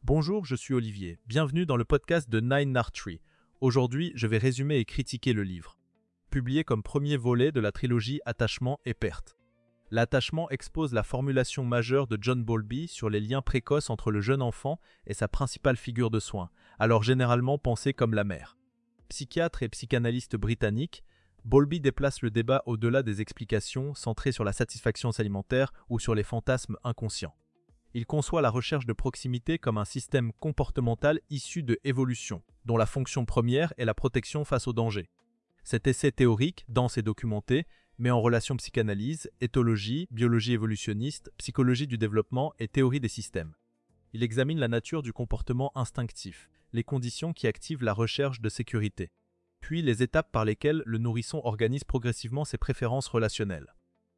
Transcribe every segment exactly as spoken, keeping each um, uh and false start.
Bonjour, je suis Olivier. Bienvenue dans le podcast de Nine Art Tree. Aujourd'hui, je vais résumer et critiquer le livre. Publié comme premier volet de la trilogie Attachement et perte. L'attachement expose la formulation majeure de John Bowlby sur les liens précoces entre le jeune enfant et sa principale figure de soin, alors généralement pensée comme la mère. Psychiatre et psychanalyste britannique, Bowlby déplace le débat au-delà des explications centrées sur la satisfaction alimentaire ou sur les fantasmes inconscients. Il conçoit la recherche de proximité comme un système comportemental issu de évolution, dont la fonction première est la protection face au danger. Cet essai théorique, dense et documenté, met en relation psychanalyse, éthologie, biologie évolutionniste, psychologie du développement et théorie des systèmes. Il examine la nature du comportement instinctif, les conditions qui activent la recherche de sécurité, puis les étapes par lesquelles le nourrisson organise progressivement ses préférences relationnelles.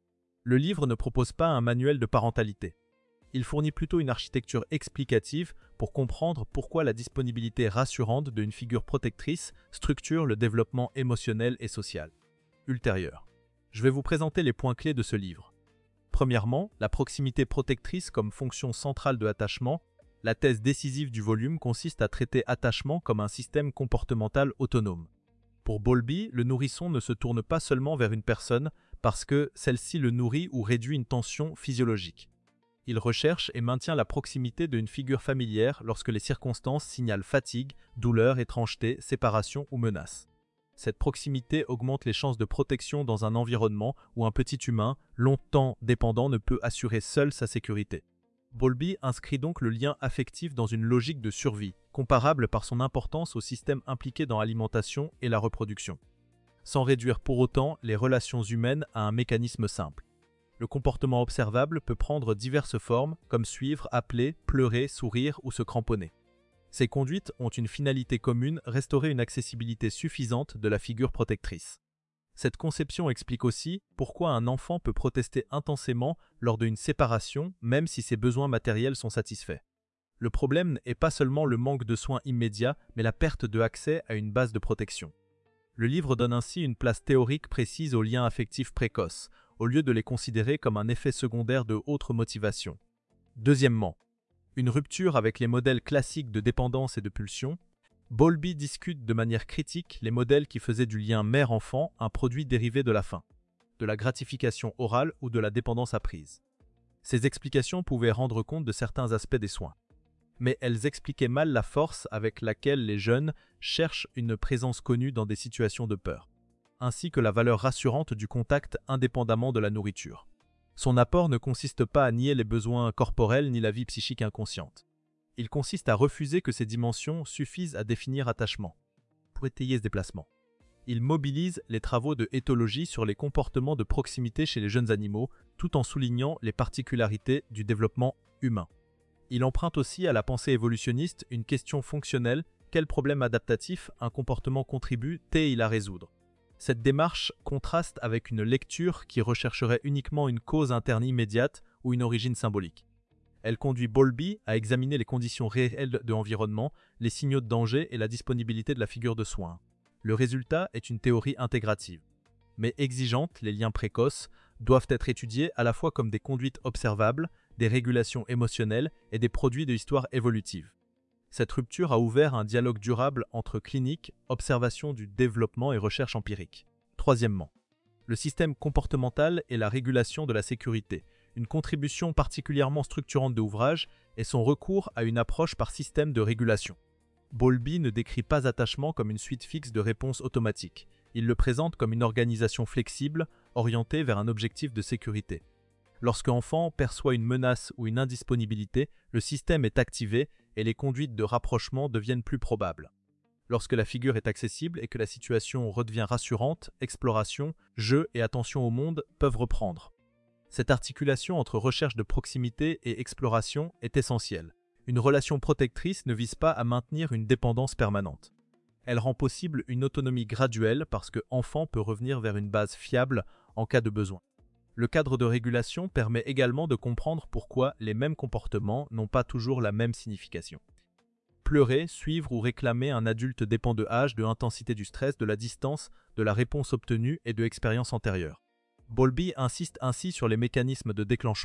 Le livre ne propose pas un manuel de parentalité. Il fournit plutôt une architecture explicative pour comprendre pourquoi la disponibilité rassurante d'une figure protectrice structure le développement émotionnel et social. Ultérieur. Je vais vous présenter les points clés de ce livre. Premièrement, la proximité protectrice comme fonction centrale de l'attachement. La thèse décisive du volume consiste à traiter attachement comme un système comportemental autonome. Pour Bowlby, le nourrisson ne se tourne pas seulement vers une personne parce que celle-ci le nourrit ou réduit une tension physiologique. Il recherche et maintient la proximité d'une figure familière lorsque les circonstances signalent fatigue, douleur, étrangeté, séparation ou menace. Cette proximité augmente les chances de protection dans un environnement où un petit humain, longtemps dépendant, ne peut assurer seul sa sécurité. Bowlby inscrit donc le lien affectif dans une logique de survie, comparable par son importance aux systèmes impliqués dans l'alimentation et la reproduction, sans réduire pour autant les relations humaines à un mécanisme simple. Le comportement observable peut prendre diverses formes, comme suivre, appeler, pleurer, sourire ou se cramponner. Ces conduites ont une finalité commune, restaurer une accessibilité suffisante de la figure protectrice. Cette conception explique aussi pourquoi un enfant peut protester intensément lors d'une séparation, même si ses besoins matériels sont satisfaits. Le problème n'est pas seulement le manque de soins immédiats, mais la perte de accès à une base de protection. Le livre donne ainsi une place théorique précise aux liens affectifs précoces, au lieu de les considérer comme un effet secondaire de autres motivations. Deuxièmement, une rupture avec les modèles classiques de dépendance et de pulsion. Bowlby discute de manière critique les modèles qui faisaient du lien mère-enfant un produit dérivé de la faim, de la gratification orale ou de la dépendance apprise. Ces explications pouvaient rendre compte de certains aspects des soins, mais elles expliquaient mal la force avec laquelle les jeunes cherchent une présence connue dans des situations de peur, ainsi que la valeur rassurante du contact indépendamment de la nourriture. Son apport ne consiste pas à nier les besoins corporels ni la vie psychique inconsciente. Il consiste à refuser que ces dimensions suffisent à définir attachement, pour étayer ce déplacement. Il mobilise les travaux de éthologie sur les comportements de proximité chez les jeunes animaux, tout en soulignant les particularités du développement humain. Il emprunte aussi à la pensée évolutionniste une question fonctionnelle: quel problème adaptatif un comportement contribue-t-il à résoudre? Cette démarche contraste avec une lecture qui rechercherait uniquement une cause interne immédiate ou une origine symbolique. Elle conduit Bowlby à examiner les conditions réelles de l'environnement, les signaux de danger et la disponibilité de la figure de soin. Le résultat est une théorie intégrative. Mais exigeante, les liens précoces doivent être étudiés à la fois comme des conduites observables, des régulations émotionnelles et des produits de l'histoire évolutive. Cette rupture a ouvert un dialogue durable entre clinique, observation du développement et recherche empirique. Troisièmement, le système comportemental et la régulation de la sécurité. Une contribution particulièrement structurante de l'ouvrage est son recours à une approche par système de régulation. Bowlby ne décrit pas attachement comme une suite fixe de réponses automatiques. Il le présente comme une organisation flexible, orientée vers un objectif de sécurité. Lorsque l'enfant perçoit une menace ou une indisponibilité, le système est activé et les conduites de rapprochement deviennent plus probables. Lorsque la figure est accessible et que la situation redevient rassurante, exploration, jeu et attention au monde peuvent reprendre. Cette articulation entre recherche de proximité et exploration est essentielle. Une relation protectrice ne vise pas à maintenir une dépendance permanente. Elle rend possible une autonomie graduelle parce que l'enfant peut revenir vers une base fiable en cas de besoin. Le cadre de régulation permet également de comprendre pourquoi les mêmes comportements n'ont pas toujours la même signification. Pleurer, suivre ou réclamer un adulte dépend de l'âge, de l'intensité du stress, de la distance, de la réponse obtenue et de l'expérience antérieure. Bowlby insiste ainsi sur les mécanismes de déclenchement,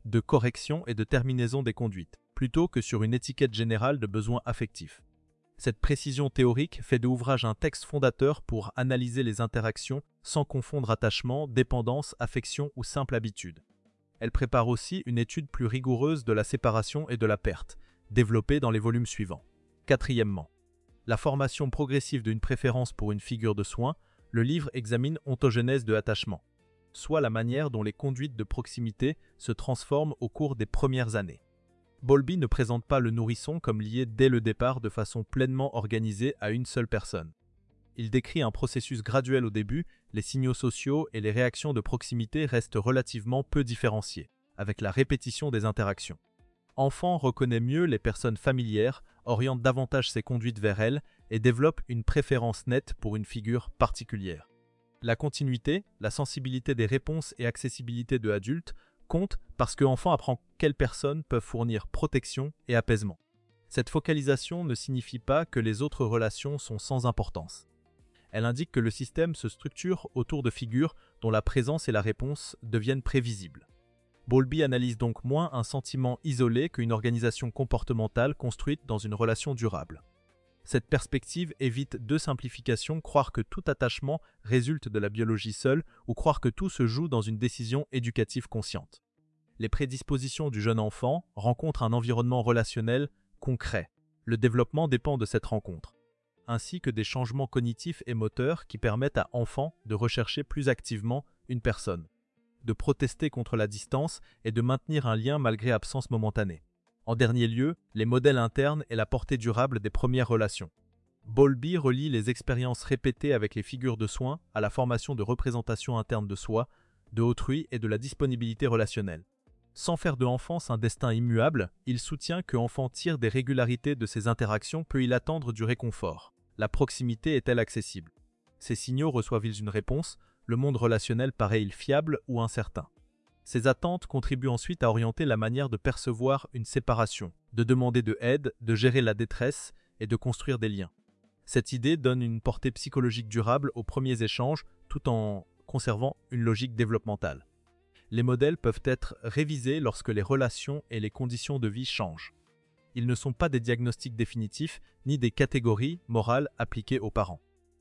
de correction et de terminaison des conduites, plutôt que sur une étiquette générale de besoins affectifs. Cette précision théorique fait de l'ouvrage un texte fondateur pour analyser les interactions sans confondre attachement, dépendance, affection ou simple habitude. Elle prépare aussi une étude plus rigoureuse de la séparation et de la perte, développée dans les volumes suivants. Quatrièmement, la formation progressive d'une préférence pour une figure de soin, le livre examine ontogénèse de attachement, soit la manière dont les conduites de proximité se transforment au cours des premières années. Bowlby ne présente pas le nourrisson comme lié dès le départ de façon pleinement organisée à une seule personne. Il décrit un processus graduel au début, les signaux sociaux et les réactions de proximité restent relativement peu différenciés, avec la répétition des interactions. Enfant reconnaît mieux les personnes familières, oriente davantage ses conduites vers elles et développe une préférence nette pour une figure particulière. La continuité, la sensibilité des réponses et accessibilité de adultes compte parce que l'enfant apprend quelles personnes peuvent fournir protection et apaisement. Cette focalisation ne signifie pas que les autres relations sont sans importance. Elle indique que le système se structure autour de figures dont la présence et la réponse deviennent prévisibles. Bowlby analyse donc moins un sentiment isolé qu'une organisation comportementale construite dans une relation durable. Cette perspective évite deux simplifications, croire que tout attachement résulte de la biologie seule ou croire que tout se joue dans une décision éducative consciente. Les prédispositions du jeune enfant rencontrent un environnement relationnel concret. Le développement dépend de cette rencontre, ainsi que des changements cognitifs et moteurs qui permettent à l'enfant de rechercher plus activement une personne, de protester contre la distance et de maintenir un lien malgré absence momentanée. En dernier lieu, les modèles internes et la portée durable des premières relations. Bowlby relie les expériences répétées avec les figures de soins à la formation de représentation interne de soi, de autrui et de la disponibilité relationnelle. Sans faire de l'enfance un destin immuable, il soutient que l'enfant tire des régularités de ses interactions peut-il attendre du réconfort. La proximité est-elle accessible? Ces signaux reçoivent-ils une réponse? Le monde relationnel paraît-il fiable ou incertain? Ces attentes contribuent ensuite à orienter la manière de percevoir une séparation, de demander de l'aide, de gérer la détresse et de construire des liens. Cette idée donne une portée psychologique durable aux premiers échanges tout en conservant une logique développementale. Les modèles peuvent être révisés lorsque les relations et les conditions de vie changent. Ils ne sont pas des diagnostics définitifs ni des catégories morales appliquées aux parents.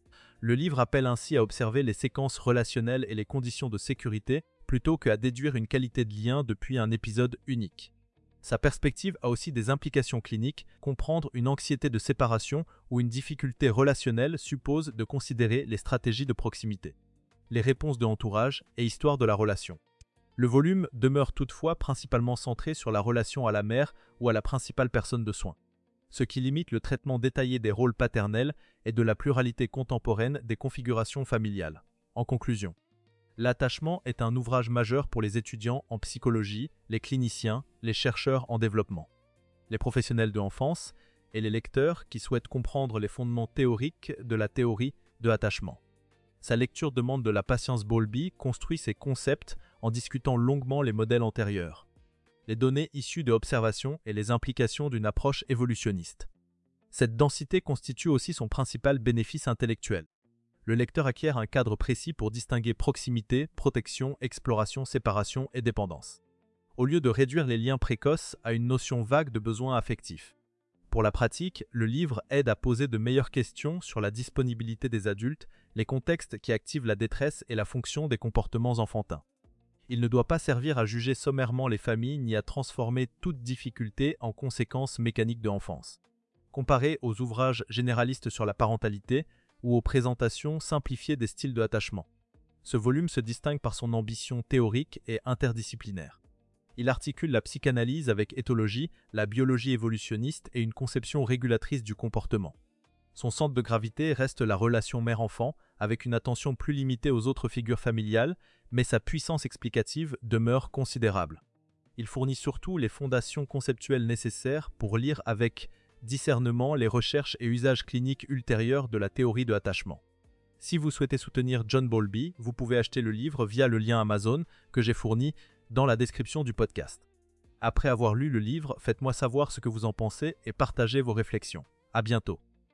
Le livre appelle ainsi à observer les séquences relationnelles et les conditions de sécurité plutôt qu'à déduire une qualité de lien depuis un épisode unique. Sa perspective a aussi des implications cliniques. Comprendre une anxiété de séparation ou une difficulté relationnelle suppose de considérer les stratégies de proximité, les réponses de l'entourage et histoire de la relation. Le volume demeure toutefois principalement centré sur la relation à la mère ou à la principale personne de soins, ce qui limite le traitement détaillé des rôles paternels et de la pluralité contemporaine des configurations familiales. En conclusion, l'attachement est un ouvrage majeur pour les étudiants en psychologie, les cliniciens, les chercheurs en développement, les professionnels de l'enfance et les lecteurs qui souhaitent comprendre les fondements théoriques de la théorie de l'attachement. Sa lecture demande de la patience. Bowlby construit ses concepts en discutant longuement les modèles antérieurs, les données issues de observations et les implications d'une approche évolutionniste. Cette densité constitue aussi son principal bénéfice intellectuel. Le lecteur acquiert un cadre précis pour distinguer proximité, protection, exploration, séparation et dépendance, au lieu de réduire les liens précoces à une notion vague de besoins affectifs. Pour la pratique, le livre aide à poser de meilleures questions sur la disponibilité des adultes, les contextes qui activent la détresse et la fonction des comportements enfantins. Il ne doit pas servir à juger sommairement les familles ni à transformer toute difficulté en conséquences mécaniques de l'enfance. Comparé aux ouvrages généralistes sur la parentalité ou aux présentations simplifiées des styles de attachement, ce volume se distingue par son ambition théorique et interdisciplinaire. Il articule la psychanalyse avec éthologie, la biologie évolutionniste et une conception régulatrice du comportement. Son centre de gravité reste la relation mère-enfant, avec une attention plus limitée aux autres figures familiales, mais sa puissance explicative demeure considérable. Il fournit surtout les fondations conceptuelles nécessaires pour lire avec discernement les recherches et usages cliniques ultérieurs de la théorie de l'attachement. Si vous souhaitez soutenir John Bowlby, vous pouvez acheter le livre via le lien Amazon que j'ai fourni dans la description du podcast. Après avoir lu le livre, faites-moi savoir ce que vous en pensez et partagez vos réflexions. À bientôt.